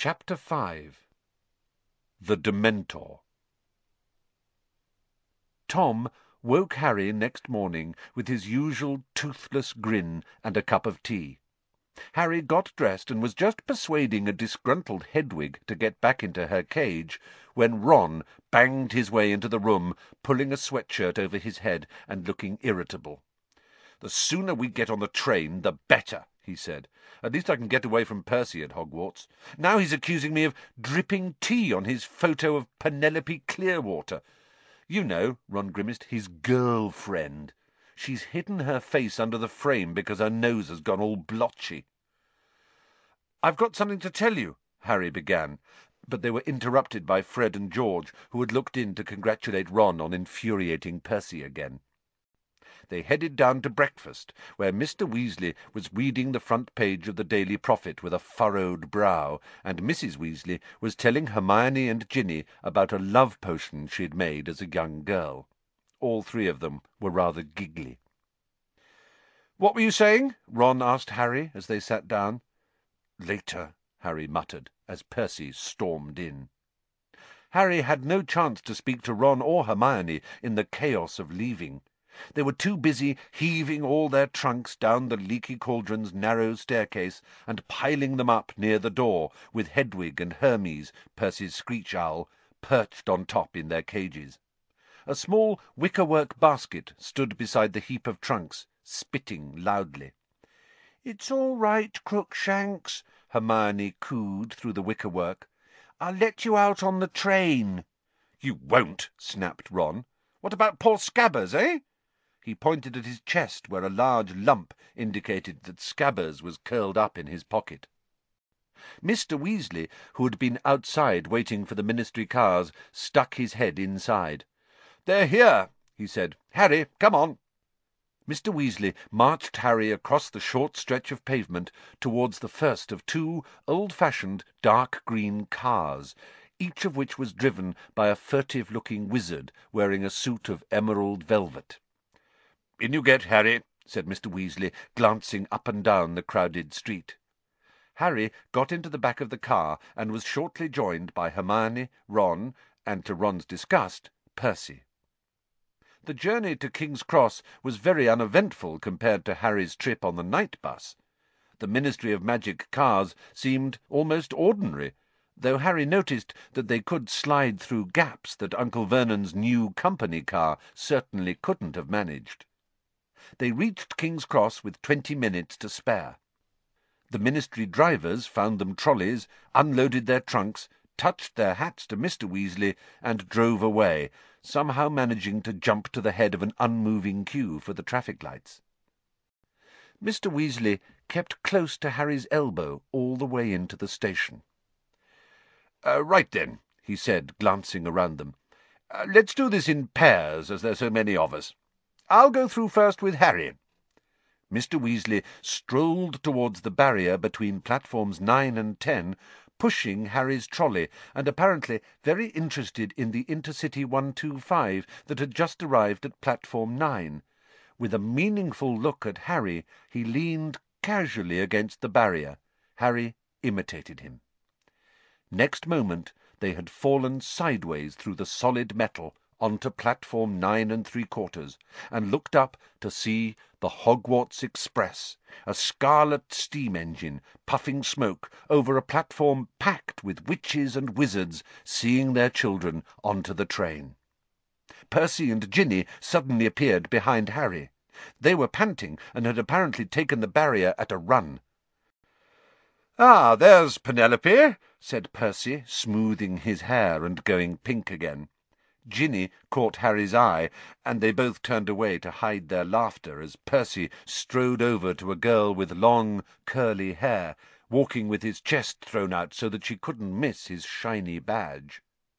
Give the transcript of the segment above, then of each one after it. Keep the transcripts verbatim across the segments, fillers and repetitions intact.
Chapter five. The Dementor. Tom woke Harry next morning with his usual toothless grin and a cup of tea. Harry got dressed and was just persuading a disgruntled Hedwig to get back into her cage when Ron banged his way into the room, pulling a sweatshirt over his head and looking irritable. "The sooner we get on the train, the better," he said. "At least I can get away from Percy at Hogwarts. Now he's accusing me of dripping tea on his photo of Penelope Clearwater. You know," Ron grimaced, "his girlfriend. She's hidden her face under the frame because her nose has gone all blotchy." "I've got something to tell you," Harry began, but they were interrupted by Fred and George, who had looked in to congratulate Ron on infuriating Percy again. They headed down to breakfast, where Mister Weasley was reading the front page of the Daily Prophet with a furrowed brow, and Missus Weasley was telling Hermione and Ginny about a love potion she had made as a young girl. All three of them were rather giggly. "What were you saying?" Ron asked Harry as they sat down. "Later," Harry muttered, as Percy stormed in. Harry had no chance to speak to Ron or Hermione in the chaos of leaving. They were too busy heaving all their trunks down the Leaky Cauldron's narrow staircase and piling them up near the door, with Hedwig and Hermes, Percy's screech owl, perched on top in their cages. A small wickerwork basket stood beside the heap of trunks, spitting loudly. "It's all right, Crookshanks," Hermione cooed through the wickerwork. "I'll let you out on the train." "You won't," snapped Ron. "What about poor Scabbers, eh?" He pointed at his chest, where a large lump indicated that Scabbers was curled up in his pocket. Mister Weasley, who had been outside waiting for the ministry cars, stuck his head inside. "They're here," he said. "Harry, come on." Mister Weasley marched Harry across the short stretch of pavement towards the first of two old-fashioned dark green cars, each of which was driven by a furtive-looking wizard wearing a suit of emerald velvet. "In you get, Harry," said Mister Weasley, glancing up and down the crowded street. Harry got into the back of the car and was shortly joined by Hermione, Ron, and, to Ron's disgust, Percy. The journey to King's Cross was very uneventful compared to Harry's trip on the night bus. The Ministry of Magic cars seemed almost ordinary, though Harry noticed that they could slide through gaps that Uncle Vernon's new company car certainly couldn't have managed. They reached King's Cross with twenty minutes to spare. The ministry drivers found them trolleys, unloaded their trunks, touched their hats to Mister Weasley, and drove away, somehow managing to jump to the head of an unmoving queue for the traffic lights. Mister Weasley kept close to Harry's elbow all the way into the station. Uh, "Right then," he said, glancing around them. Uh, "let's do this in pairs, as there's so many of us. I'll go through first with Harry." Mister Weasley strolled towards the barrier between platforms nine and ten, pushing Harry's trolley, and apparently very interested in the Intercity one two five that had just arrived at platform nine. With a meaningful look at Harry, he leaned casually against the barrier. Harry imitated him. Next moment they had fallen sideways through the solid metal onto platform nine and three quarters, and looked up to see the Hogwarts Express, a scarlet steam engine, puffing smoke over a platform packed with witches and wizards seeing their children onto the train. Percy and Ginny suddenly appeared behind Harry. They were panting, and had apparently taken the barrier at a run. "Ah, there's Penelope," said Percy, smoothing his hair and going pink again. Ginny caught Harry's eye, and they both turned away to hide their laughter as Percy strode over to a girl with long, curly hair, walking with his chest thrown out so that she couldn't miss his shiny badge.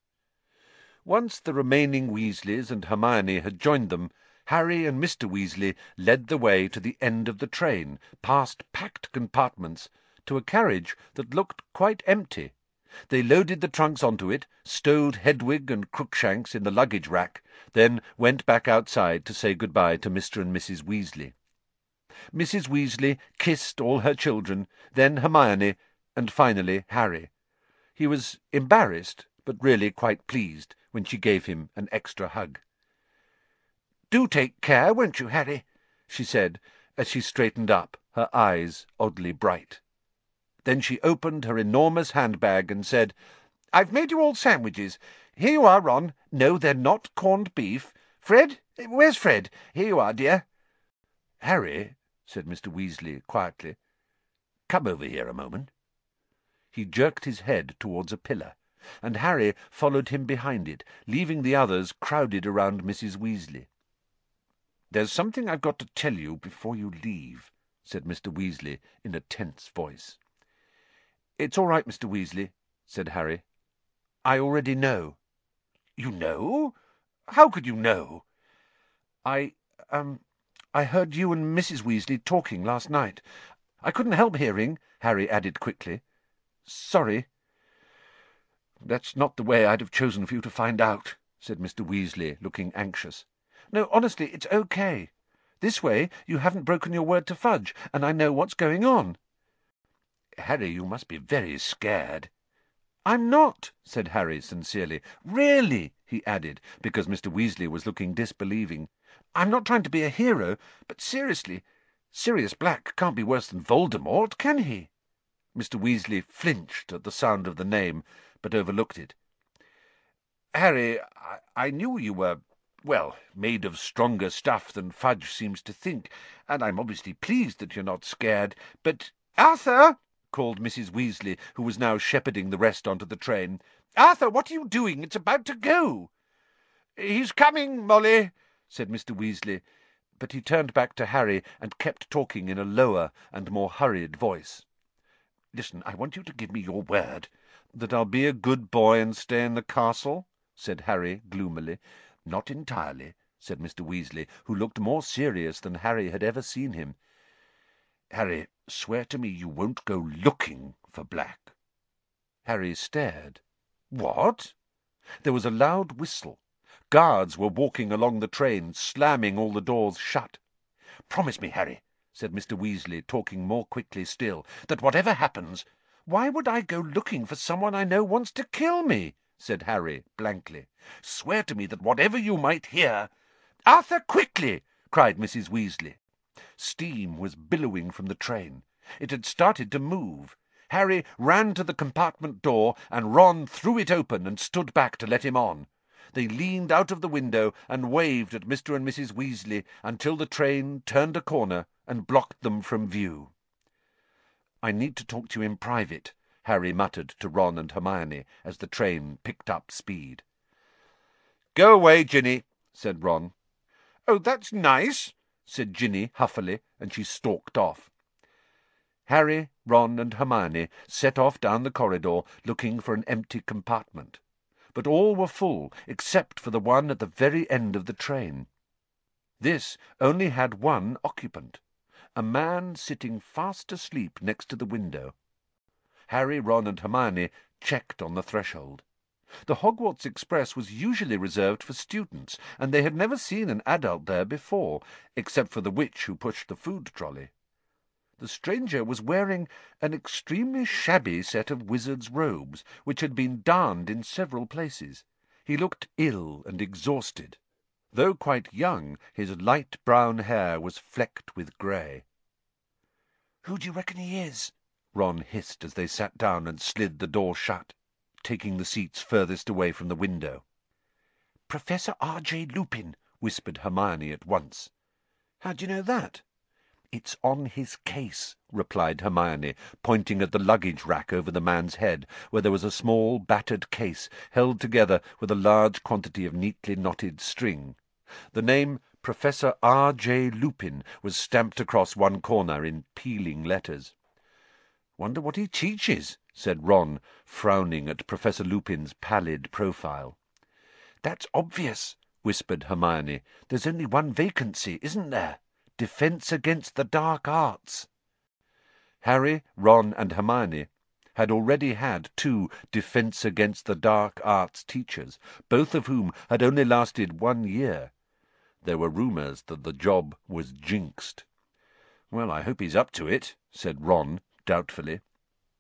Once the remaining Weasleys and Hermione had joined them, Harry and Mister Weasley led the way to the end of the train, past packed compartments, to a carriage that looked quite empty. They loaded the trunks onto it, stowed Hedwig and Crookshanks in the luggage rack, then went back outside to say good-bye to Mister and Missus Weasley. Missus Weasley kissed all her children, then Hermione, and finally Harry. He was embarrassed, but really quite pleased, when she gave him an extra hug. "Do take care, won't you, Harry?" she said, as she straightened up, her eyes oddly bright. Then she opened her enormous handbag and said, "I've made you all sandwiches. Here you are, Ron. No, they're not corned beef. Fred? Where's Fred? Here you are, dear." "Harry," said Mister Weasley quietly, "come over here a moment." He jerked his head towards a pillar, and Harry followed him behind it, leaving the others crowded around Missus Weasley. "There's something I've got to tell you before you leave," said Mister Weasley in a tense voice. "It's all right, Mister Weasley," said Harry. "I already know." "You know? How could you know?" I, um, I heard you and Missus Weasley talking last night. I couldn't help hearing," Harry added quickly. "Sorry." "That's not the way I'd have chosen for you to find out," said Mister Weasley, looking anxious. "No, honestly, it's okay. This way you haven't broken your word to Fudge, and I know what's going on." "Harry, you must be very scared." "I'm not," said Harry sincerely. "Really," he added, because Mister Weasley was looking disbelieving. "I'm not trying to be a hero, but seriously, Sirius Black can't be worse than Voldemort, can he?" Mister Weasley flinched at the sound of the name, but overlooked it. "Harry, I, I knew you were, well, made of stronger stuff than Fudge seems to think, and I'm obviously pleased that you're not scared, but—" "Arthur!" called Missus Weasley, who was now shepherding the rest onto the train. "Arthur, what are you doing? It's about to go." "He's coming, Molly," said Mister Weasley, but he turned back to Harry and kept talking in a lower and more hurried voice. "Listen, I want you to give me your word." "That I'll be a good boy and stay in the castle?" said Harry gloomily. "Not entirely," said Mister Weasley, who looked more serious than Harry had ever seen him. "Harry, swear to me you won't go looking for Black." Harry stared. "What?" There was a loud whistle. Guards were walking along the train, slamming all the doors shut. "Promise me, Harry," said Mister Weasley, talking more quickly still, "that whatever happens—" "Why would I go looking for someone I know wants to kill me?" said Harry blankly. "Swear to me that whatever you might hear—" "Arthur, quickly!" cried Missus Weasley. Steam was billowing from the train. It had started to move. Harry ran to the compartment door, and Ron threw it open and stood back to let him on. They leaned out of the window and waved at Mister and Missus Weasley until the train turned a corner and blocked them from view. "I need to talk to you in private," Harry muttered to Ron and Hermione as the train picked up speed. "Go away, Ginny," said Ron. "Oh, that's nice," said Ginny huffily, and she stalked off. Harry, Ron, and Hermione set off down the corridor looking for an empty compartment, but all were full except for the one at the very end of the train. This only had one occupant, a man sitting fast asleep next to the window. Harry, Ron, and Hermione checked on the threshold. The Hogwarts Express was usually reserved for students, and they had never seen an adult there before, except for the witch who pushed the food trolley. The stranger was wearing an extremely shabby set of wizard's robes, which had been darned in several places. He looked ill and exhausted. Though quite young, his light brown hair was flecked with grey. "Who do you reckon he is?" Ron hissed as they sat down and slid the door shut, taking the seats furthest away from the window. "Professor R J Lupin," whispered Hermione at once. "How do you know that?" "It's on his case," replied Hermione, pointing at the luggage rack over the man's head, where there was a small battered case held together with a large quantity of neatly knotted string. The name Professor R J Lupin was stamped across one corner in peeling letters. "Wonder what he teaches," said Ron, frowning at Professor Lupin's pallid profile. "That's obvious," whispered Hermione. "There's only one vacancy, isn't there? Defence against the dark arts." Harry, Ron, and Hermione had already had two Defence against the Dark Arts teachers, both of whom had only lasted one year. There were rumours that the job was jinxed. "Well, I hope he's up to it," said Ron doubtfully.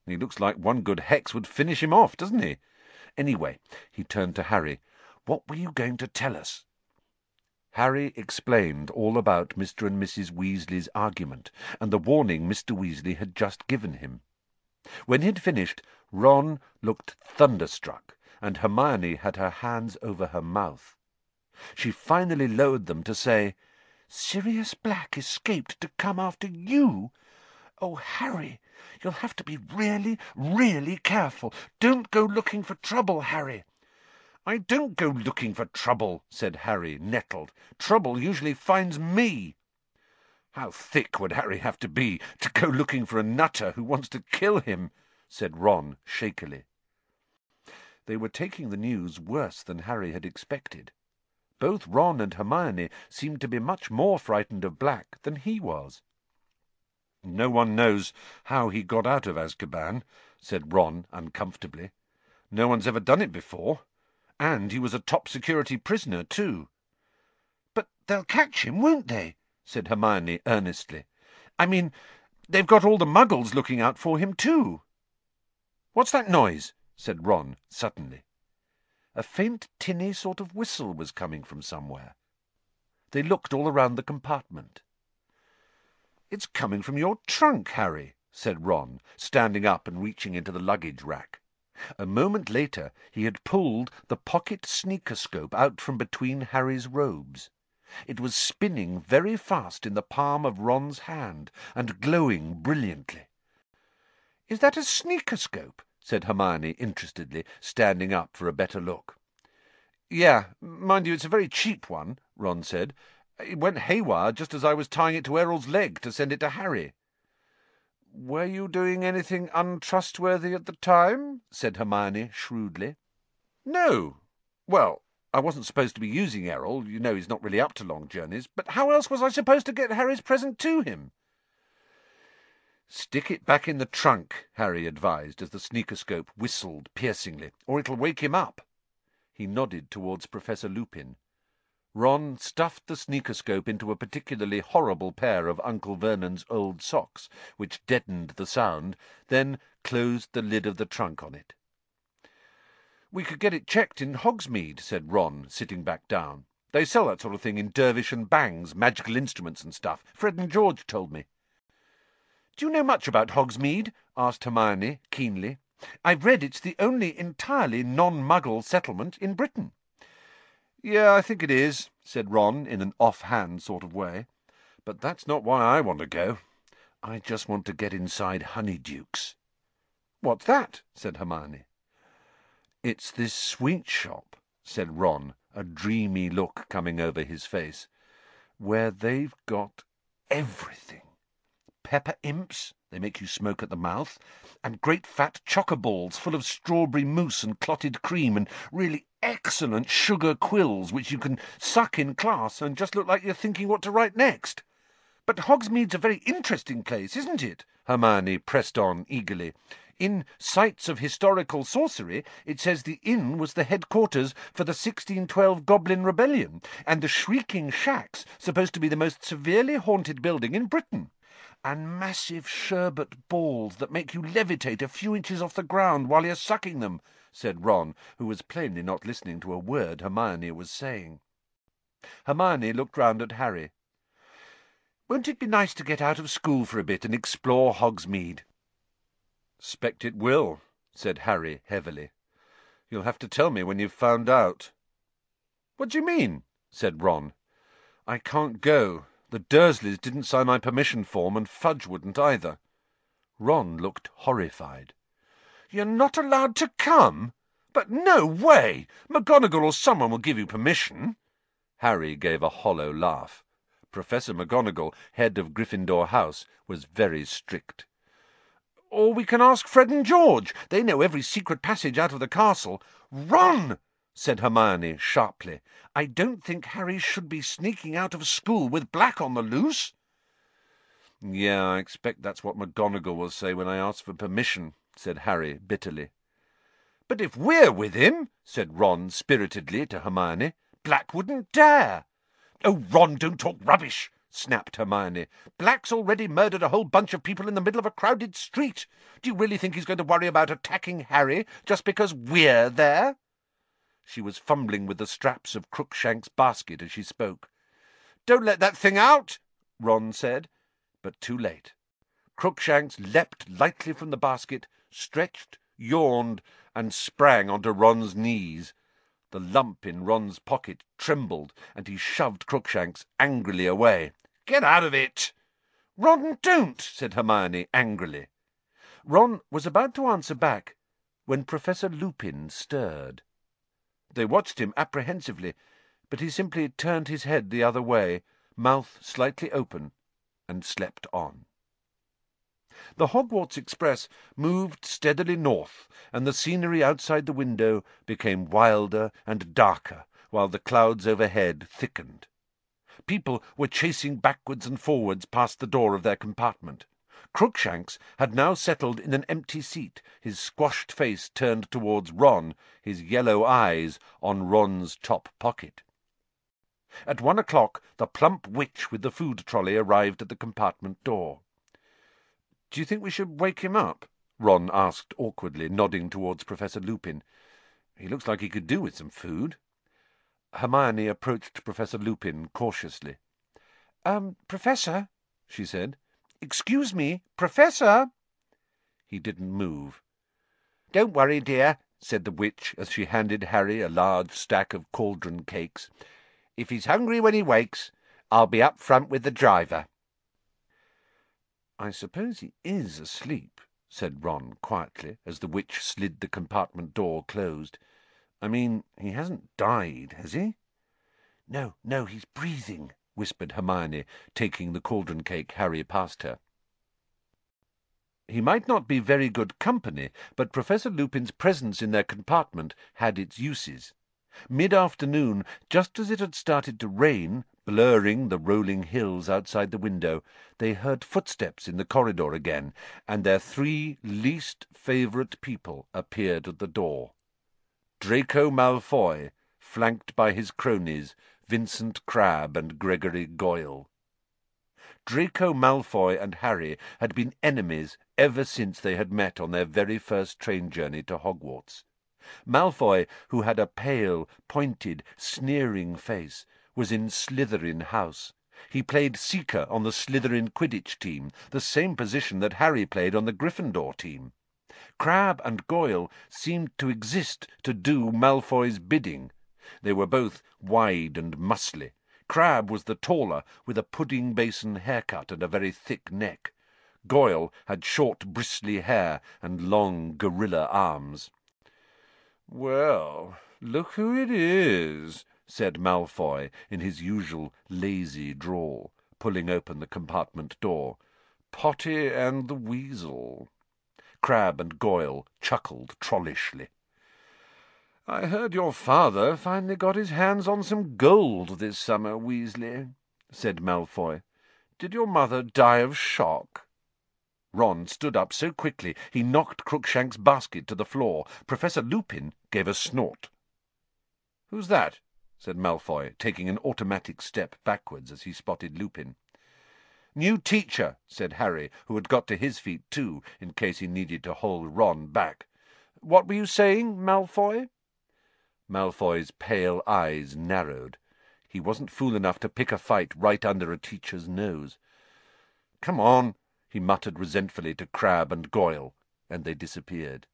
He looks like one good hex would finish him off, doesn't he? Anyway, he turned to Harry. What were you going to tell us? Harry explained all about Mister and Missus Weasley's argument, and the warning Mister Weasley had just given him. When he'd finished, Ron looked thunderstruck, and Hermione had her hands over her mouth. She finally lowered them to say, "Sirius Black escaped to come after you? Oh, Harry, you'll have to be really, really careful. Don't go looking for trouble, Harry." "I don't go looking for trouble," said Harry, nettled. "Trouble usually finds me." "How thick would Harry have to be to go looking for a nutter who wants to kill him?" said Ron shakily. They were taking the news worse than Harry had expected. Both Ron and Hermione seemed to be much more frightened of Black than he was. "No one knows how he got out of Azkaban," said Ron uncomfortably. "No one's ever done it before. And he was a top-security prisoner, too." "But they'll catch him, won't they?" said Hermione earnestly. "I mean, they've got all the Muggles looking out for him, too." "What's that noise?" said Ron suddenly. A faint tinny sort of whistle was coming from somewhere. They looked all around the compartment. "It's coming from your trunk, Harry," said Ron, standing up and reaching into the luggage rack. A moment later he had pulled the pocket sneakoscope out from between Harry's robes. It was spinning very fast in the palm of Ron's hand, and glowing brilliantly. "Is that a sneakoscope?" said Hermione interestedly, standing up for a better look. "Yeah, mind you, it's a very cheap one," Ron said. "It went haywire just as I was tying it to Errol's leg to send it to Harry." "Were you doing anything untrustworthy at the time?" said Hermione shrewdly. "No. Well, I wasn't supposed to be using Errol. You know he's not really up to long journeys. But how else was I supposed to get Harry's present to him?" "Stick it back in the trunk," Harry advised as the sneakoscope whistled piercingly, "or it'll wake him up." He nodded towards Professor Lupin. Ron stuffed the sneakoscope into a particularly horrible pair of Uncle Vernon's old socks, which deadened the sound, then closed the lid of the trunk on it. "We could get it checked in Hogsmeade," said Ron, sitting back down. "They sell that sort of thing in Dervish and Bang's, magical instruments and stuff. Fred and George told me." "Do you know much about Hogsmeade?" asked Hermione keenly. "I've read it's the only entirely non-Muggle settlement in Britain." "Yeah, I think it is," said Ron in an off-hand sort of way. "But that's not why I want to go. I just want to get inside Honeydukes." "What's that?" said Hermione. "It's this sweet shop," said Ron, a dreamy look coming over his face, "where they've got everything. Pepper imps, they make you smoke at the mouth, and great fat chocoballs full of strawberry mousse and clotted cream, and really excellent sugar quills which you can suck in class and just look like you're thinking what to write next." "But Hogsmeade's a very interesting place, isn't it?" Hermione pressed on eagerly. "In Sites of Historical Sorcery it says the inn was the headquarters for the sixteen twelve Goblin Rebellion, and the Shrieking Shack's supposed to be the most severely haunted building in Britain. And massive sherbet balls that make you levitate a few inches off the ground while you're sucking them," said Ron, who was plainly not listening to a word Hermione was saying. Hermione looked round at Harry. "Won't it be nice to get out of school for a bit and explore Hogsmeade?" "'Spect it will," said Harry heavily. "You'll have to tell me when you've found out." "What do you mean?" said Ron. "I can't go. The Dursleys didn't sign my permission form, and Fudge wouldn't either." Ron looked horrified. "You're not allowed to come? But no way! McGonagall or someone will give you permission." Harry gave a hollow laugh. Professor McGonagall, head of Gryffindor House, was very strict. "Or we can ask Fred and George. They know every secret passage out of the castle." "Ron!" said Hermione sharply. "I don't think Harry should be sneaking out of school with Black on the loose." "Yeah, I expect that's what McGonagall will say when I ask for permission," said Harry bitterly. "But if we're with him," said Ron spiritedly to Hermione, "Black wouldn't dare." "Oh, Ron, don't talk rubbish," snapped Hermione. "Black's already murdered a whole bunch of people in the middle of a crowded street. Do you really think he's going to worry about attacking Harry just because we're there?" She was fumbling with the straps of Crookshank's basket as she spoke. "Don't let that thing out," Ron said, but too late. Crookshanks leapt lightly from the basket, stretched, yawned, and sprang onto Ron's knees. The lump in Ron's pocket trembled, and he shoved Crookshanks angrily away. "Get out of it!" "Ron, don't!" said Hermione angrily. Ron was about to answer back when Professor Lupin stirred. They watched him apprehensively, but he simply turned his head the other way, mouth slightly open, and slept on. The Hogwarts Express moved steadily north, and the scenery outside the window became wilder and darker, while the clouds overhead thickened. People were chasing backwards and forwards past the door of their compartment. Crookshanks had now settled in an empty seat, his squashed face turned towards Ron, his yellow eyes on Ron's top pocket. At one o'clock the plump witch with the food trolley arrived at the compartment door. "Do you think we should wake him up?" Ron asked awkwardly, nodding towards Professor Lupin. "He looks like he could do with some food." Hermione approached Professor Lupin cautiously. Um, Professor," she said. "Excuse me, Professor." He didn't move. "Don't worry, dear," said the witch as she handed Harry a large stack of cauldron cakes. "If he's hungry when he wakes, I'll be up front with the driver." "I suppose he is asleep," said Ron quietly, as the witch slid the compartment door closed. "I mean, he hasn't died, has he?" "No, no, he's breathing," whispered Hermione, taking the cauldron cake Harry passed her. He might not be very good company, but Professor Lupin's presence in their compartment had its uses. Mid-afternoon, just as it had started to rain, blurring the rolling hills outside the window, they heard footsteps in the corridor again, and their three least favourite people appeared at the door. Draco Malfoy, flanked by his cronies, Vincent Crabbe and Gregory Goyle. Draco Malfoy and Harry had been enemies ever since they had met on their very first train journey to Hogwarts. Malfoy, who had a pale, pointed, sneering face, was in Slytherin House. He played seeker on the Slytherin Quidditch team, the same position that Harry played on the Gryffindor team. Crabbe and Goyle seemed to exist to do Malfoy's bidding. They were both wide and muscly. Crabbe was the taller, with a pudding-basin haircut and a very thick neck. Goyle had short, bristly hair and long, gorilla arms. "Well, look who it is," said Malfoy in his usual lazy drawl, pulling open the compartment door. "Potty and the Weasel." Crabbe and Goyle chuckled trollishly. "I heard your father finally got his hands on some gold this summer, Weasley," said Malfoy. "Did your mother die of shock?" Ron stood up so quickly he knocked Crookshank's basket to the floor. Professor Lupin gave a snort. "Who's that?" said Malfoy, taking an automatic step backwards as he spotted Lupin. "New teacher," said Harry, who had got to his feet too, in case he needed to hold Ron back. "What were you saying, Malfoy?" Malfoy's pale eyes narrowed. He wasn't fool enough to pick a fight right under a teacher's nose. "Come on," he muttered resentfully to Crabbe and Goyle, and they disappeared.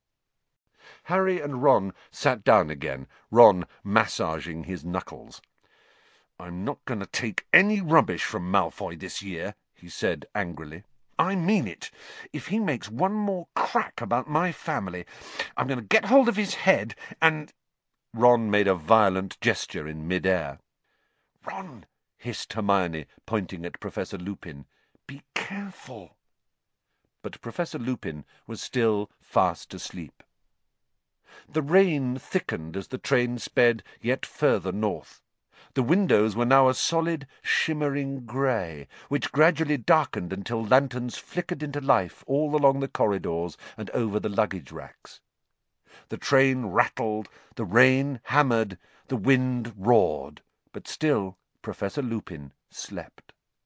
Harry and Ron sat down again, Ron massaging his knuckles. "I'm not going to take any rubbish from Malfoy this year," he said angrily. "I mean it. If he makes one more crack about my family, I'm going to get hold of his head and—" Ron made a violent gesture in mid-air. "Ron," hissed Hermione, pointing at Professor Lupin, "be careful." But Professor Lupin was still fast asleep. The rain thickened as the train sped yet further north. The windows were now a solid, shimmering grey, which gradually darkened until lanterns flickered into life all along the corridors and over the luggage racks. The train rattled, the rain hammered, the wind roared, but still Professor Lupin slept.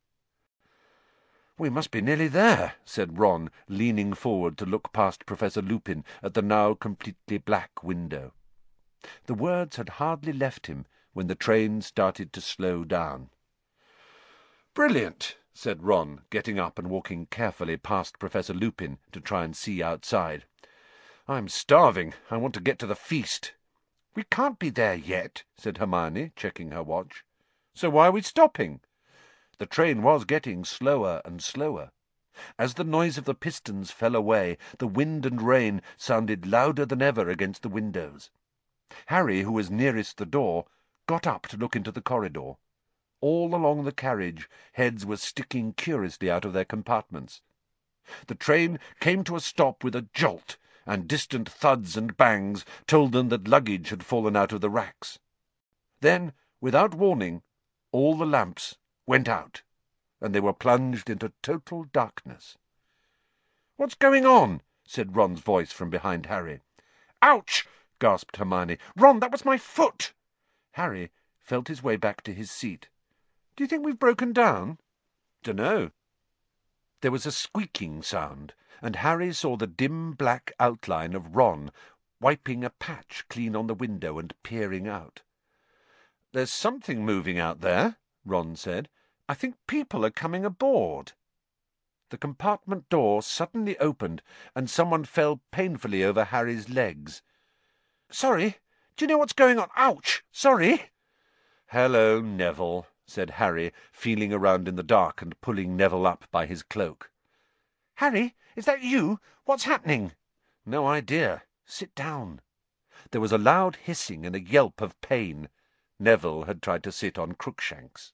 "We must be nearly there," said Ron, leaning forward to look past Professor Lupin at the now completely black window. The words had hardly left him when the train started to slow down. "Brilliant," said Ron, getting up and walking carefully past Professor Lupin to try and see outside. "I'm starving. I want to get to the feast." "We can't be there yet," said Hermione, checking her watch. "So why are we stopping?" The train was getting slower and slower. As the noise of the pistons fell away, the wind and rain sounded louder than ever against the windows. Harry, who was nearest the door, got up to look into the corridor. All along the carriage, heads were sticking curiously out of their compartments. The train came to a stop with a jolt, and distant thuds and bangs told them that luggage had fallen out of the racks. Then, without warning, all the lamps went out, and they were plunged into total darkness. "What's going on?" said Ron's voice from behind Harry. "Ouch!" gasped Hermione. "Ron, that was my foot!" Harry felt his way back to his seat. "Do you think we've broken down?" "Dunno." There was a squeaking sound, and Harry saw the dim black outline of Ron wiping a patch clean on the window and peering out. "There's something moving out there," Ron said. "I think people are coming aboard." The compartment door suddenly opened, and someone fell painfully over Harry's legs. "Sorry, do you know what's going on? Ouch! Sorry!" "Hello, Neville," said Harry, feeling around in the dark and pulling Neville up by his cloak. "Harry, is that you? What's happening?" "No idea. Sit down." There was a loud hissing and a yelp of pain. Neville had tried to sit on Crookshanks.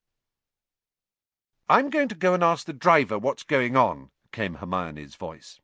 "I'm going to go and ask the driver what's going on," came Hermione's voice.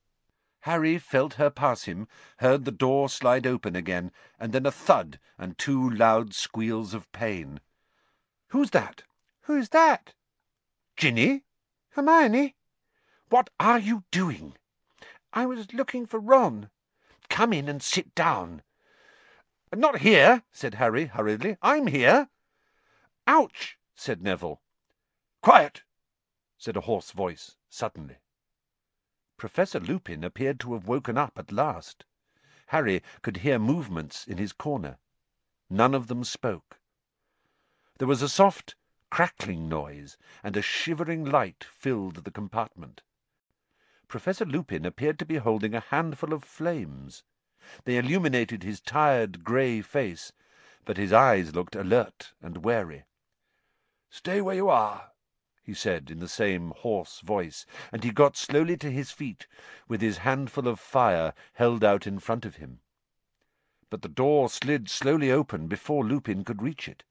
Harry felt her pass him, heard the door slide open again, and then a thud and two loud squeals of pain. "Who's that?" "Who's that?" "Ginny?" "Hermione?" "What are you doing?" "I was looking for Ron." "Come in and sit down." "Not here," said Harry hurriedly. "I'm here." "Ouch!" said Neville. "Quiet!" said a hoarse voice suddenly. Professor Lupin appeared to have woken up at last. Harry could hear movements in his corner. None of them spoke. There was a soft crackling noise, and a shivering light filled the compartment. Professor Lupin appeared to be holding a handful of flames. They illuminated his tired grey face, but his eyes looked alert and wary. "Stay where you are," he said in the same hoarse voice, and he got slowly to his feet, with his handful of fire held out in front of him. But the door slid slowly open before Lupin could reach it.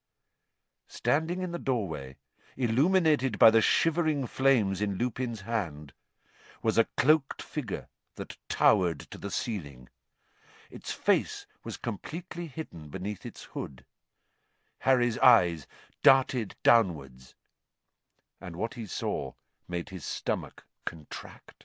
Standing in the doorway, illuminated by the shivering flames in Lupin's hand, was a cloaked figure that towered to the ceiling. Its face was completely hidden beneath its hood. Harry's eyes darted downwards, and what he saw made his stomach contract.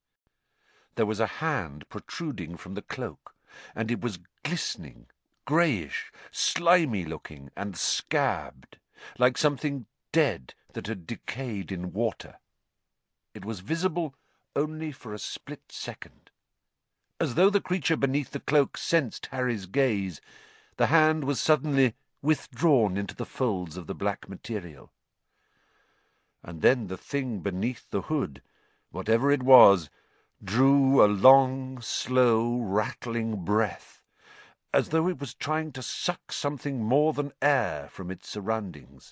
There was a hand protruding from the cloak, and it was glistening, greyish, slimy-looking, and scabbed, like something dead that had decayed in water. It was visible only for a split second. As though the creature beneath the cloak sensed Harry's gaze, the hand was suddenly withdrawn into the folds of the black material. And then the thing beneath the hood, whatever it was, drew a long, slow, rattling breath, as though it was trying to suck something more than air from its surroundings.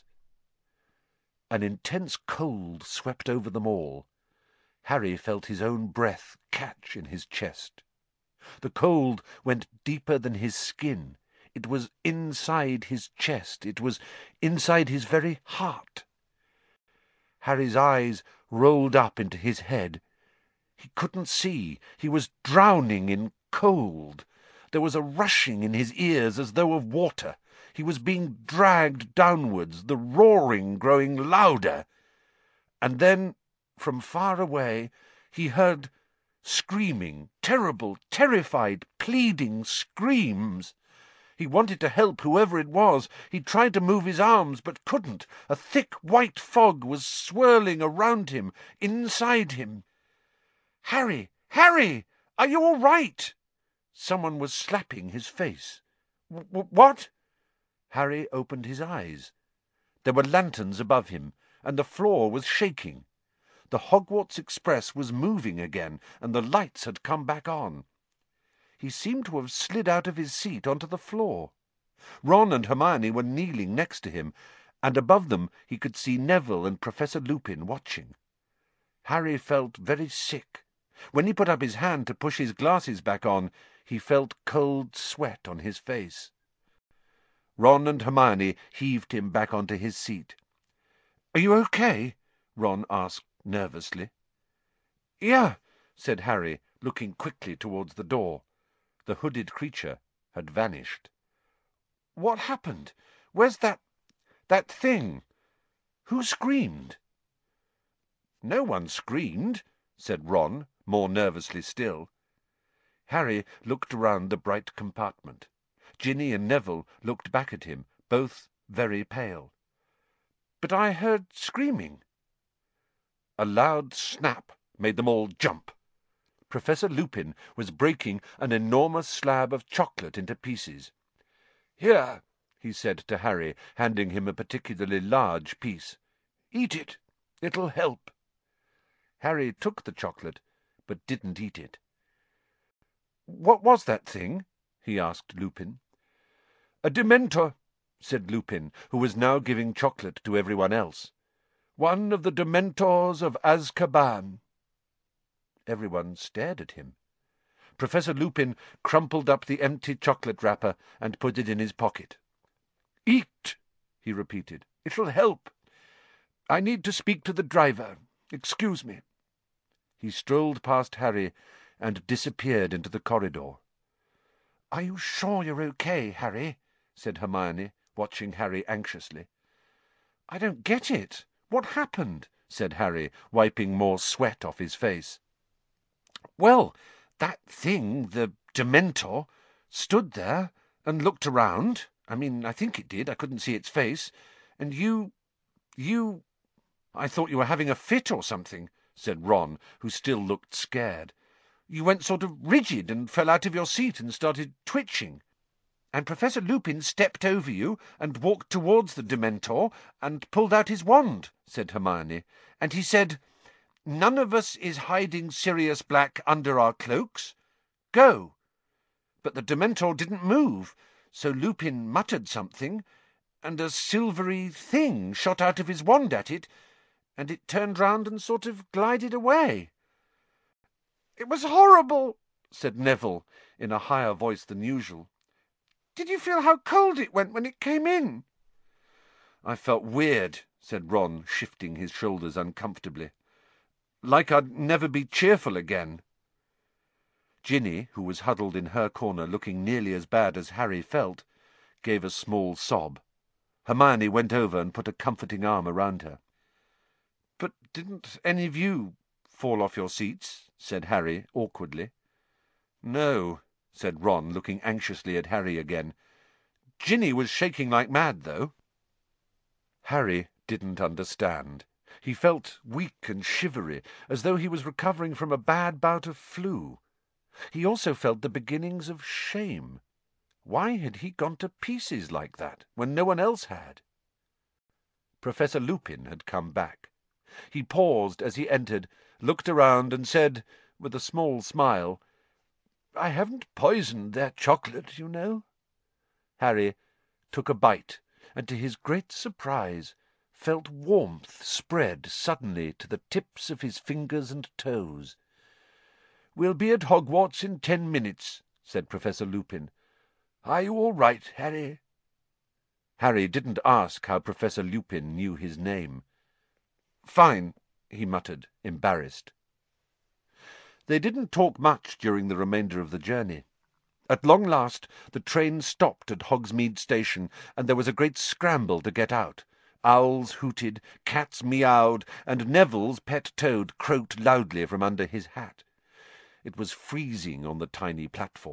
An intense cold swept over them all. Harry felt his own breath catch in his chest. The cold went deeper than his skin. It was inside his chest. It was inside his very heart. Harry's eyes rolled up into his head. He couldn't see. He was drowning in cold. There was a rushing in his ears as though of water. He was being dragged downwards, the roaring growing louder. And then, from far away, he heard screaming, terrible, terrified, pleading screams. He wanted to help whoever it was. He tried to move his arms, but couldn't. A thick white fog was swirling around him, inside him. "Harry! Harry! Are you all right?" Someone was slapping his face. W what? Harry opened his eyes. There were lanterns above him, and the floor was shaking. The Hogwarts Express was moving again, and the lights had come back on. He seemed to have slid out of his seat onto the floor. Ron and Hermione were kneeling next to him, and above them he could see Neville and Professor Lupin watching. Harry felt very sick. When he put up his hand to push his glasses back on, he felt cold sweat on his face. Ron and Hermione heaved him back onto his seat. "Are you okay?" Ron asked nervously. "Yeah," said Harry, looking quickly towards the door. The hooded creature had vanished. "What happened? Where's that... that thing? Who screamed?" "No one screamed," said Ron, more nervously still. Harry looked around the bright compartment. Ginny and Neville looked back at him, both very pale. "But I heard screaming." A loud snap made them all jump. Professor Lupin was breaking an enormous slab of chocolate into pieces. "Here," he said to Harry, handing him a particularly large piece. "Eat it. It'll help." Harry took the chocolate, but didn't eat it. "What was that thing?" he asked Lupin. "A Dementor," said Lupin, who was now giving chocolate to everyone else. "One of the Dementors of Azkaban." Everyone stared at him. Professor Lupin crumpled up the empty chocolate wrapper and put it in his pocket. "Eat," he repeated. "It'll help. I need to speak to the driver. Excuse me." He strolled past Harry and disappeared into the corridor. "Are you sure you're okay, Harry?" said Hermione, watching Harry anxiously. "I don't get it. What happened?" said Harry, wiping more sweat off his face. "Well, that thing, the Dementor, stood there and looked around. I mean, I think it did. I couldn't see its face. And you... you... I thought you were having a fit or something," said Ron, who still looked scared. "You went sort of rigid and fell out of your seat and started twitching. And Professor Lupin stepped over you and walked towards the Dementor and pulled out his wand," said Hermione. "And he said, 'None of us is hiding Sirius Black under our cloaks. Go.' But the Dementor didn't move, so Lupin muttered something, and a silvery thing shot out of his wand at it, and it turned round and sort of glided away." "It was horrible," said Neville, in a higher voice than usual. "Did you feel how cold it went when it came in?" "I felt weird," said Ron, shifting his shoulders uncomfortably. "Like I'd never be cheerful again." Ginny, who was huddled in her corner looking nearly as bad as Harry felt, gave a small sob. Hermione went over and put a comforting arm around her. "But didn't any of you fall off your seats?" said Harry awkwardly. "No," said Ron, looking anxiously at Harry again. "Ginny was shaking like mad, though." Harry didn't understand. He felt weak and shivery, as though he was recovering from a bad bout of flu. He also felt the beginnings of shame. Why had he gone to pieces like that, when no one else had? Professor Lupin had come back. He paused as he entered, looked around, and said, with a small smile, "I haven't poisoned their chocolate, you know." Harry took a bite, and to his great surprise felt warmth spread suddenly to the tips of his fingers and toes. "We'll be at Hogwarts in ten minutes," said Professor Lupin. "Are you all right, Harry?" Harry didn't ask how Professor Lupin knew his name. "Fine," he muttered, embarrassed. They didn't talk much during the remainder of the journey. At long last the train stopped at Hogsmeade Station, and there was a great scramble to get out. Owls hooted, cats meowed, and Neville's pet toad croaked loudly from under his hat. It was freezing on the tiny platform.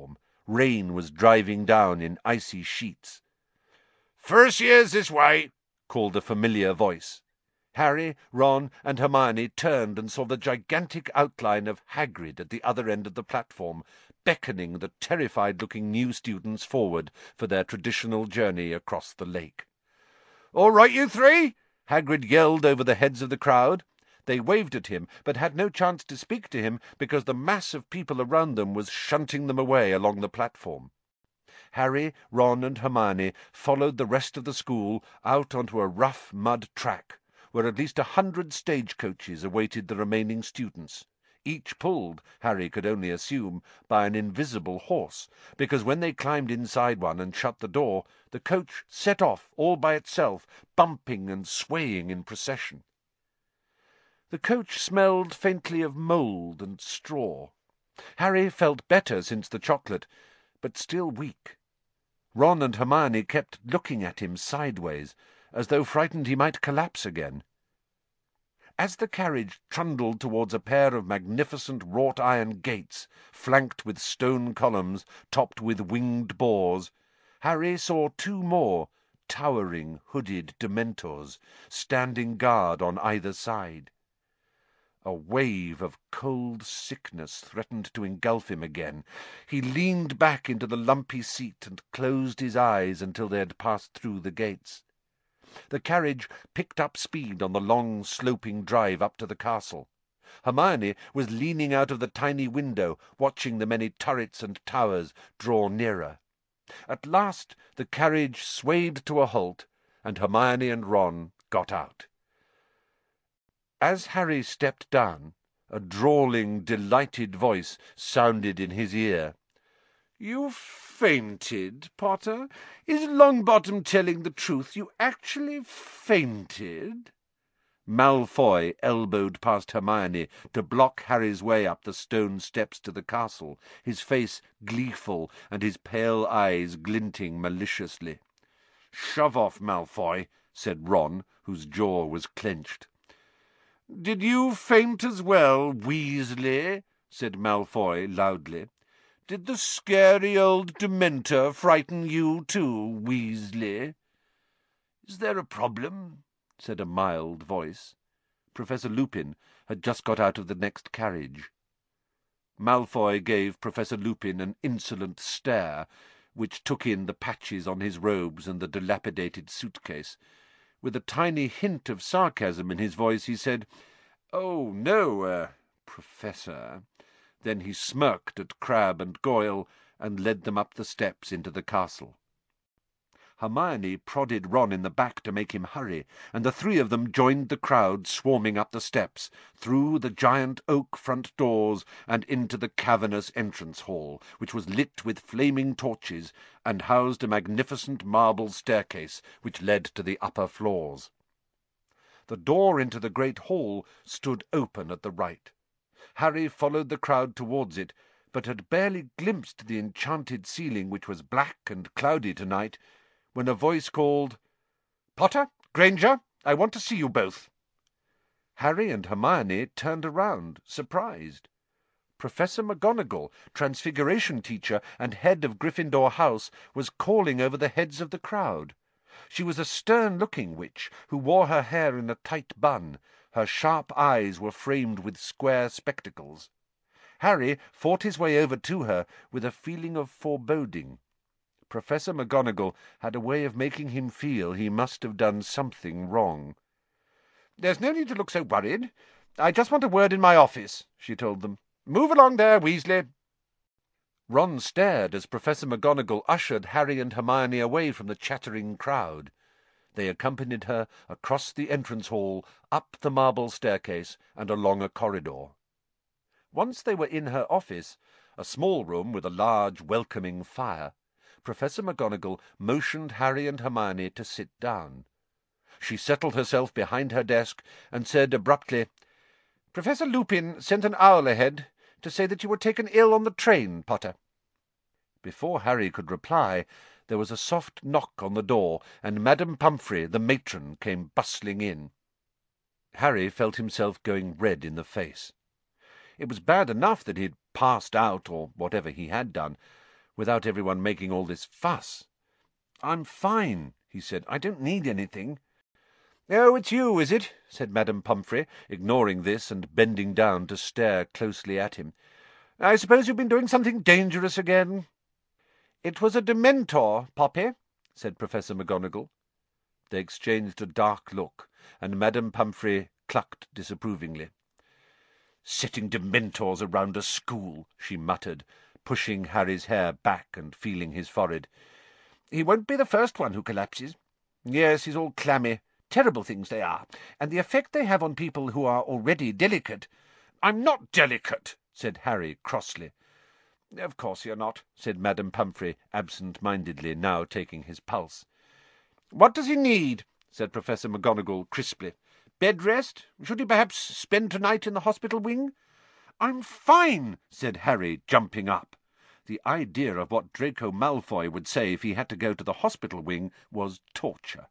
Rain was driving down in icy sheets. "First years this way," called a familiar voice. Harry, Ron, and Hermione turned and saw the gigantic outline of Hagrid at the other end of the platform, beckoning the terrified-looking new students forward for their traditional journey across the lake. "All right, you three?" Hagrid yelled over the heads of the crowd. They waved at him, but had no chance to speak to him because the mass of people around them was shunting them away along the platform. Harry, Ron, and Hermione followed the rest of the school out onto a rough mud track, where at least a hundred stagecoaches awaited the remaining students, each pulled, Harry could only assume, by an invisible horse, because when they climbed inside one and shut the door, the coach set off all by itself, bumping and swaying in procession. The coach smelled faintly of mould and straw. Harry felt better since the chocolate, but still weak. Ron and Hermione kept looking at him sideways, as though frightened he might collapse again. As the carriage trundled towards a pair of magnificent wrought-iron gates, flanked with stone columns, topped with winged boars, Harry saw two more towering, hooded Dementors standing guard on either side. A wave of cold sickness threatened to engulf him again. He leaned back into the lumpy seat and closed his eyes until they had passed through the gates. The carriage picked up speed on the long, sloping drive up to the castle. Hermione was leaning out of the tiny window, watching the many turrets and towers draw nearer. At last the carriage swayed to a halt, and Hermione and Ron got out. As Harry stepped down, a drawling, delighted voice sounded in his ear. "You fainted, Potter? Is Longbottom telling the truth? You actually fainted?" Malfoy elbowed past Hermione to block Harry's way up the stone steps to the castle, his face gleeful and his pale eyes glinting maliciously. "Shove off, Malfoy," said Ron, whose jaw was clenched. "Did you faint as well, Weasley?" said Malfoy loudly. "Did the scary old Dementor frighten you too, Weasley?" "Is there a problem?" said a mild voice. Professor Lupin had just got out of the next carriage. Malfoy gave Professor Lupin an insolent stare, which took in the patches on his robes and the dilapidated suitcase. With a tiny hint of sarcasm in his voice, he said, "Oh, no, uh, Professor." Then he smirked at Crabbe and Goyle and led them up the steps into the castle. Hermione prodded Ron in the back to make him hurry, and the three of them joined the crowd swarming up the steps, through the giant oak front doors and into the cavernous entrance hall, which was lit with flaming torches and housed a magnificent marble staircase which led to the upper floors. The door into the great hall stood open at the right. Harry followed the crowd towards it, but had barely glimpsed the enchanted ceiling, which was black and cloudy tonight, when a voice called, "Potter, Granger, I want to see you both." Harry and Hermione turned around, surprised. Professor McGonagall, Transfiguration teacher and head of Gryffindor House, was calling over the heads of the crowd. She was a stern-looking witch, who wore her hair in a tight bun. Her sharp eyes were framed with square spectacles. Harry fought his way over to her with a feeling of foreboding. Professor McGonagall had a way of making him feel he must have done something wrong. "There's no need to look so worried. I just want a word in my office," she told them. "Move along there, Weasley." Ron stared as Professor McGonagall ushered Harry and Hermione away from the chattering crowd. They accompanied her across the entrance hall, up the marble staircase, and along a corridor. Once they were in her office, a small room with a large, welcoming fire, Professor McGonagall motioned Harry and Hermione to sit down. She settled herself behind her desk and said abruptly, "Professor Lupin sent an owl ahead to say that you were taken ill on the train, Potter." Before Harry could reply, there was a soft knock on the door, and Madame Pumphrey, the matron, came bustling in. Harry felt himself going red in the face. It was bad enough that he had passed out, or whatever he had done, without everyone making all this fuss. "I'm fine," he said. "I don't need anything." "Oh, it's you, is it?" said Madame Pumphrey, ignoring this and bending down to stare closely at him. "I suppose you've been doing something dangerous again." "It was a Dementor, Poppy," said Professor McGonagall. They exchanged a dark look, and Madame Pumphrey clucked disapprovingly. "Setting Dementors around a school," she muttered, pushing Harry's hair back and feeling his forehead. "He won't be the first one who collapses. Yes, he's all clammy. Terrible things they are, and the effect they have on people who are already delicate." "I'm not delicate," said Harry crossly. "Of course you're not," said Madame Pumphrey absent-mindedly, now taking his pulse. "What does he need?" said Professor McGonagall crisply. "Bed rest? Should he perhaps spend tonight in the hospital wing?" "I'm fine," said Harry, jumping up. The idea of what Draco Malfoy would say if he had to go to the hospital wing was torture.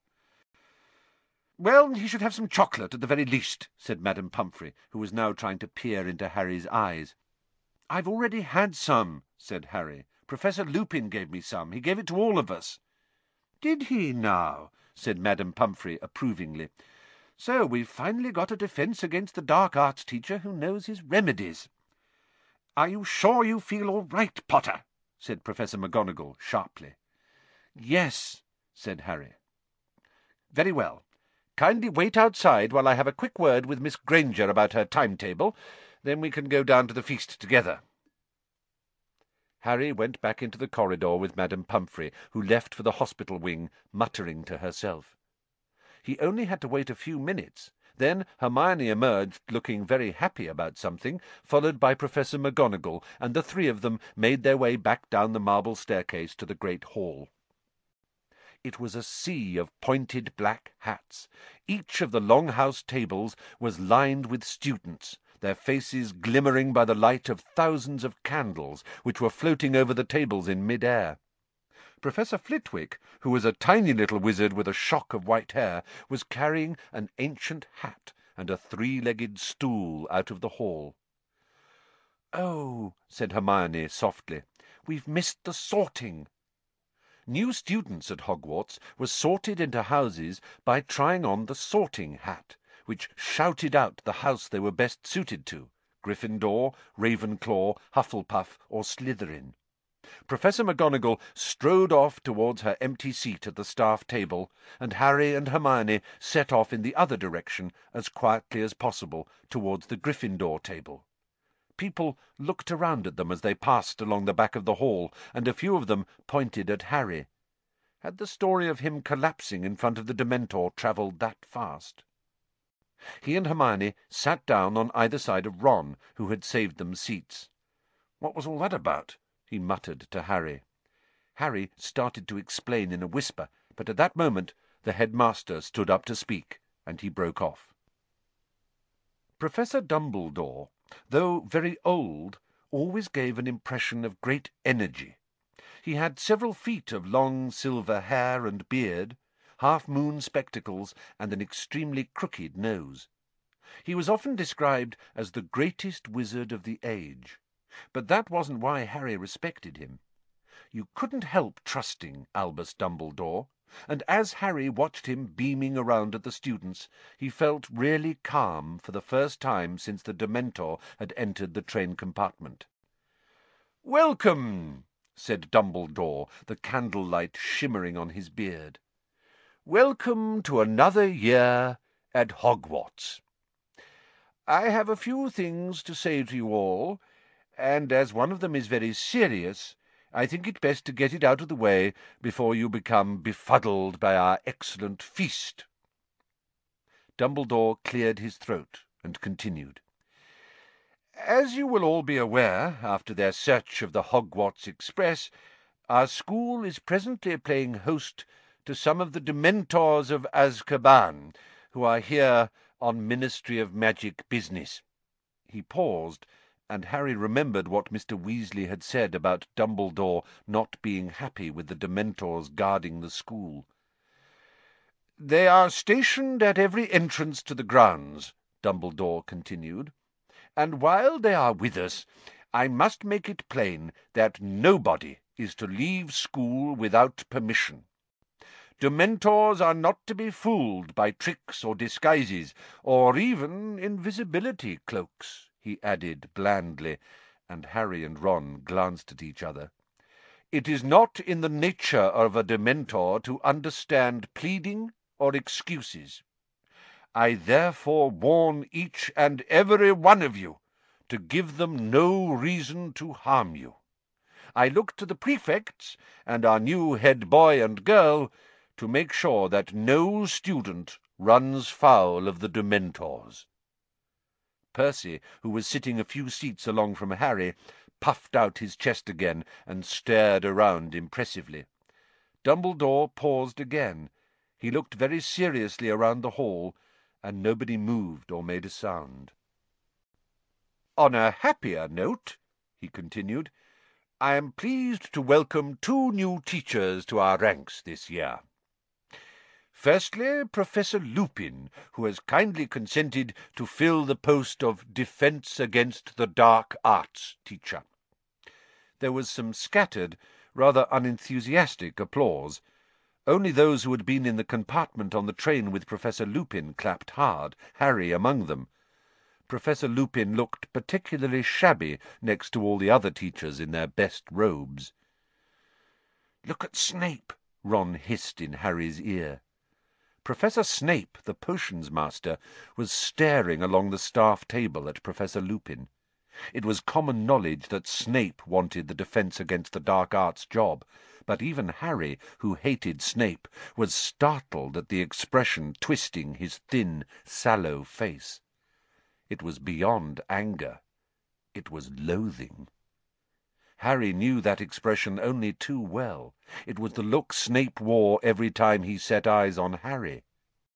"Well, he should have some chocolate at the very least," said Madame Pumphrey, who was now trying to peer into Harry's eyes. "I've already had some," said Harry. "Professor Lupin gave me some. He gave it to all of us." "Did he now?" said Madame Pumphrey approvingly. "So we've finally got a defence against the dark arts teacher who knows his remedies." "Are you sure you feel all right, Potter?" said Professor McGonagall sharply. "Yes," said Harry. "Very well. Kindly wait outside while I have a quick word with Miss Granger about her timetable. Then we can go down to the feast together." Harry went back into the corridor with Madame Pumphrey, who left for the hospital wing, muttering to herself. He only had to wait a few minutes. Then Hermione emerged, looking very happy about something, followed by Professor McGonagall, and the three of them made their way back down the marble staircase to the great hall. It was a sea of pointed black hats. Each of the long-house tables was lined with students, their faces glimmering by the light of thousands of candles which were floating over the tables in mid-air. Professor Flitwick, who was a tiny little wizard with a shock of white hair, was carrying an ancient hat and a three-legged stool out of the hall. "Oh," said Hermione softly, "we've missed the sorting." New students at Hogwarts were sorted into houses by trying on the sorting hat, which shouted out the house they were best suited to, Gryffindor, Ravenclaw, Hufflepuff, or Slytherin. Professor McGonagall strode off towards her empty seat at the staff table, and Harry and Hermione set off in the other direction as quietly as possible towards the Gryffindor table. People looked around at them as they passed along the back of the hall, and a few of them pointed at Harry. Had the story of him collapsing in front of the Dementor travelled that fast? He and Hermione sat down on either side of Ron, who had saved them seats. "What was all that about?" he muttered to Harry. Harry started to explain in a whisper, but at that moment the headmaster stood up to speak, and he broke off. Professor Dumbledore, though very old, always gave an impression of great energy. He had several feet of long silver hair and beard, half-moon spectacles, and an extremely crooked nose. He was often described as the greatest wizard of the age, but that wasn't why Harry respected him. You couldn't help trusting Albus Dumbledore, and as Harry watched him beaming around at the students, he felt really calm for the first time since the Dementor had entered the train compartment. "Welcome," said Dumbledore, the candlelight shimmering on his beard. "Welcome to another year at Hogwarts. I have a few things to say to you all, and as one of them is very serious, I think it best to get it out of the way before you become befuddled by our excellent feast." Dumbledore cleared his throat and continued. "As you will all be aware, after their search of the Hogwarts Express, our school is presently playing host to some of the Dementors of Azkaban, who are here on Ministry of Magic business." He paused, and Harry remembered what Mister Weasley had said about Dumbledore not being happy with the Dementors guarding the school. "They are stationed at every entrance to the grounds," Dumbledore continued, "and while they are with us, I must make it plain that nobody is to leave school without permission. Dementors are not to be fooled by tricks or disguises, or even invisibility cloaks," he added blandly, and Harry and Ron glanced at each other. "It is not in the nature of a Dementor to understand pleading or excuses. I therefore warn each and every one of you to give them no reason to harm you. I look to the prefects and our new head boy and girl to make sure that no student runs foul of the Dementors." Percy, who was sitting a few seats along from Harry, puffed out his chest again and stared around impressively. Dumbledore paused again. He looked very seriously around the hall, and nobody moved or made a sound. "On a happier note," he continued, "I am pleased to welcome two new teachers to our ranks this year. Firstly, Professor Lupin, who has kindly consented to fill the post of Defence Against the Dark Arts teacher." There was some scattered, rather unenthusiastic applause. Only those who had been in the compartment on the train with Professor Lupin clapped hard, Harry among them. Professor Lupin looked particularly shabby next to all the other teachers in their best robes. "Look at Snape," Ron hissed in Harry's ear. Professor Snape, the potions master, was staring along the staff table at Professor Lupin. It was common knowledge that Snape wanted the Defence Against the Dark Arts job, but even Harry, who hated Snape, was startled at the expression twisting his thin, sallow face. It was beyond anger. It was loathing. Harry knew that expression only too well. It was the look Snape wore every time he set eyes on Harry.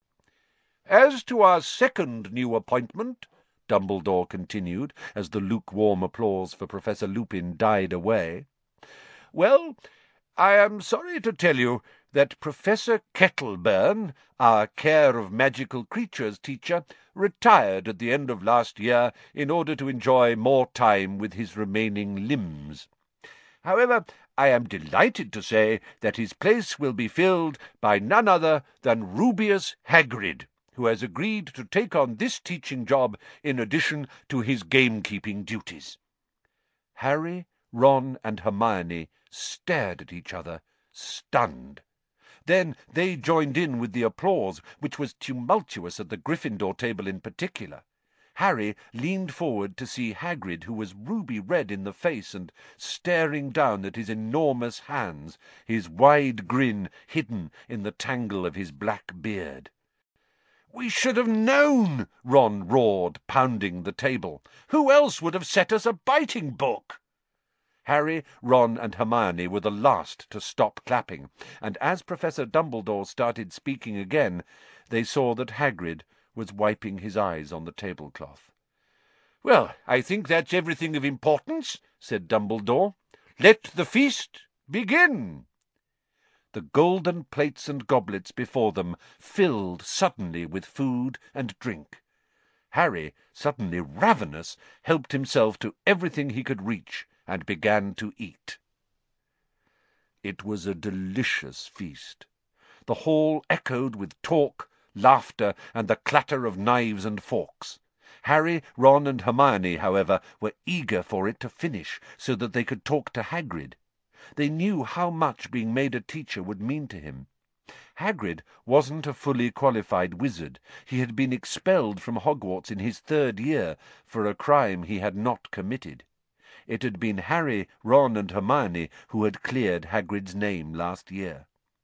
"As to our second new appointment," Dumbledore continued, as the lukewarm applause for Professor Lupin died away, "well, I am sorry to tell you that Professor Kettleburn, our Care of Magical Creatures teacher, retired at the end of last year in order to enjoy more time with his remaining limbs. However, I am delighted to say that his place will be filled by none other than Rubeus Hagrid, who has agreed to take on this teaching job in addition to his gamekeeping duties." Harry, Ron, and Hermione stared at each other, stunned. Then they joined in with the applause, which was tumultuous at the Gryffindor table in particular. Harry leaned forward to see Hagrid, who was ruby-red in the face and staring down at his enormous hands, his wide grin hidden in the tangle of his black beard. "We should have known," Ron roared, pounding the table. "Who else would have set us a biting book?" Harry, Ron, and Hermione were the last to stop clapping, and as Professor Dumbledore started speaking again, they saw that Hagrid was wiping his eyes on the tablecloth. "Well, I think that's everything of importance," said Dumbledore. "Let the feast begin." The golden plates and goblets before them filled suddenly with food and drink. Harry, suddenly ravenous, helped himself to everything he could reach and began to eat. It was a delicious feast. The hall echoed with talk, laughter, and the clatter of knives and forks. Harry, Ron, and Hermione, however, were eager for it to finish, so that they could talk to Hagrid. They knew how much being made a teacher would mean to him. Hagrid wasn't a fully qualified wizard. He had been expelled from Hogwarts in his third year for a crime he had not committed. It had been Harry, Ron, and Hermione who had cleared Hagrid's name last year.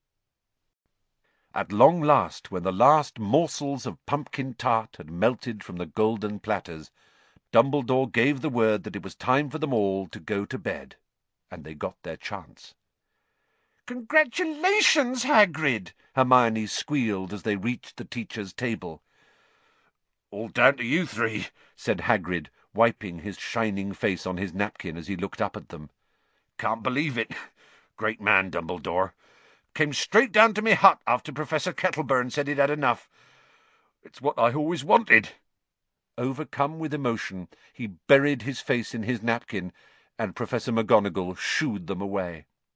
At long last, when the last morsels of pumpkin tart had melted from the golden platters, Dumbledore gave the word that it was time for them all to go to bed, and they got their chance. "Congratulations, Hagrid!" Hermione squealed as they reached the teacher's table. "All down to you three," said Hagrid, wiping his shining face on his napkin as he looked up at them. "Can't believe it. Great man, Dumbledore. Came straight down to me hut after Professor Kettleburn said he'd had enough. It's what I always wanted." Overcome with emotion, he buried his face in his napkin, and Professor McGonagall shooed them away.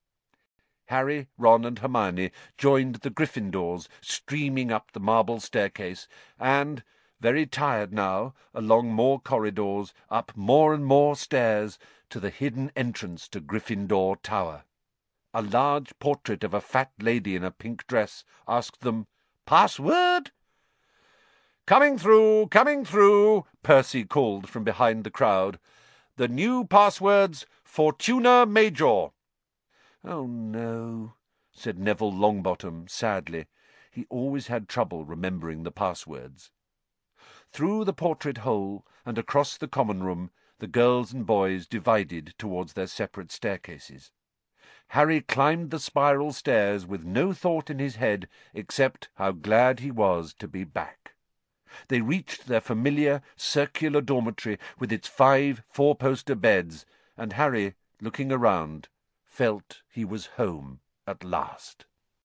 Harry, Ron, and Hermione joined the Gryffindors, streaming up the marble staircase, and, very tired now, along more corridors, up more and more stairs, to the hidden entrance to Gryffindor Tower. A large portrait of a fat lady in a pink dress asked them, "Password?" "Coming through, coming through," Percy called from behind the crowd. "The new password's Fortuna Major." "Oh, no," said Neville Longbottom sadly. He always had trouble remembering the passwords. Through the portrait hole and across the common room the girls and boys divided towards their separate staircases. Harry climbed the spiral stairs with no thought in his head except how glad he was to be back. They reached their familiar circular dormitory with its five four-poster beds, and Harry, looking around, felt he was home at last.